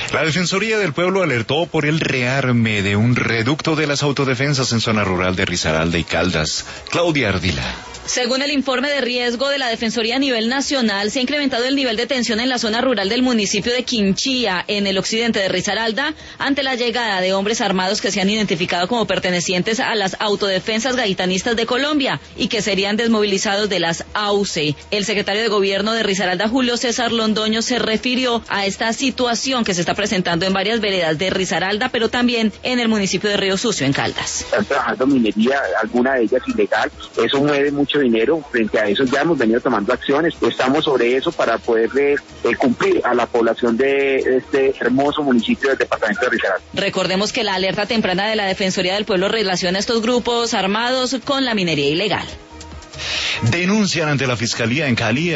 La Defensoría del Pueblo alertó por el rearme de un reducto de las autodefensas en zona rural de Risaralda y Caldas. Claudia Ardila. Según el informe de riesgo de la Defensoría a nivel nacional, se ha incrementado el nivel de tensión en la zona rural del municipio de Quinchía, en el occidente de Risaralda, ante la llegada de hombres armados que se han identificado como pertenecientes a las autodefensas gaitanistas de Colombia y que serían desmovilizados de las AUCE. El secretario de Gobierno de Risaralda, Julio César Londoño, se refirió a esta situación que se está presentando en varias veredas de Risaralda, pero también en el municipio de Río Sucio, en Caldas. Están trabajando minería, alguna de ellas ilegal, eso mueve mucho dinero. Frente a eso ya hemos venido tomando acciones, estamos sobre eso para poder cumplir a la población de este hermoso municipio del departamento de Risaralda. Recordemos que la alerta temprana de la Defensoría del Pueblo relaciona a estos grupos armados con la minería ilegal. Denuncian ante la Fiscalía en Cali